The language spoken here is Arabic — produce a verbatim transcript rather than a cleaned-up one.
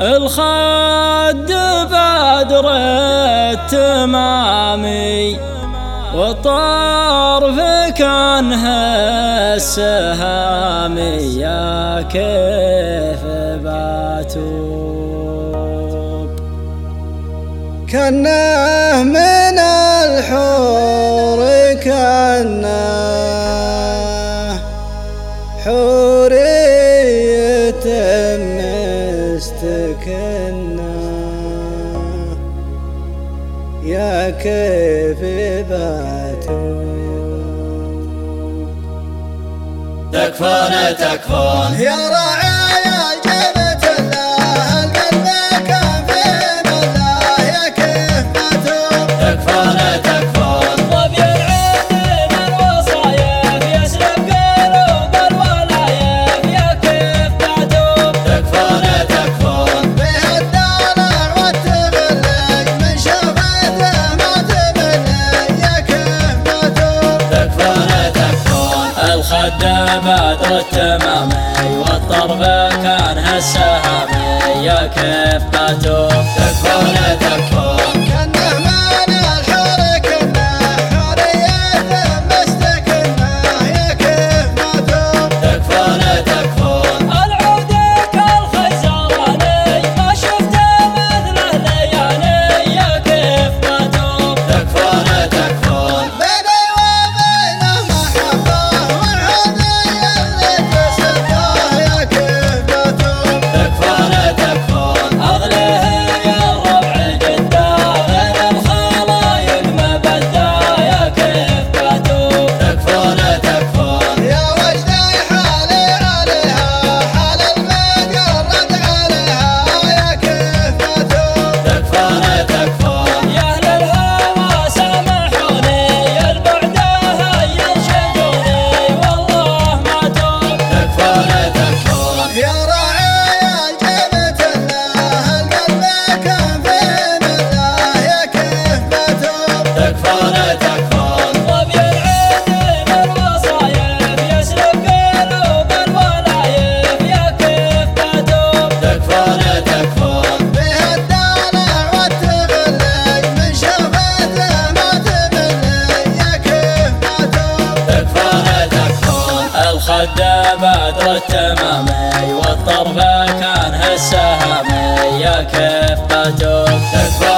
الخد بدر التمامي والطرف كانها السهامي يا كيف باتوب كنه من الحور كنه حورية مستكنه يا كيف باتوب تكفون تكفون يا رعايا جبت الله القلب كان في بالله يا كيف باتوب تكفون تكفون ظبي العين الوصايف يسلب قلوب الولايف يا كيف باتوب تكفون تكفون به الدلع والتغلق من شفته ما تبلق يا كيف باتوب تكفون تكفون الخد بدر التمامي والطرف كان السهامي يا كيف باتوب تكفون تكفون كنه من الحور كنه حورية مستكنه يا كيف باتوب تكفون تكفون العود كالخيزراني ما شفت مثله ليالي يا كيف باتوب تكفون تكفون بيني وبينه محبة والهدية اللي تسبه يا كيف باتوب تكفون تكفون أغليه يا ربع جدة غير الخلايق مبدة يا كيف باتوب تكفون تكفون يا وجدي حالي عليها حال المقرد عليها يا كيف باتوب تكفون تكفون يا أهل الهوى سامحوني البعدة يرشدوني والله ما توب تكفون تكفون يا رعايا جبت الله القلب كان في بالله يا كيف باتوب تكفون تكفون ظبي العين الوصايف يسلب قلوب الولايف يا كيف باتوب تكفون تكفون به الدلع والتغلق من شفته ما تبلق يا كيف باتوب تكفون تكفون الخد بدر التمامي والطرف كان السهامي يا كيف باتوب تكفون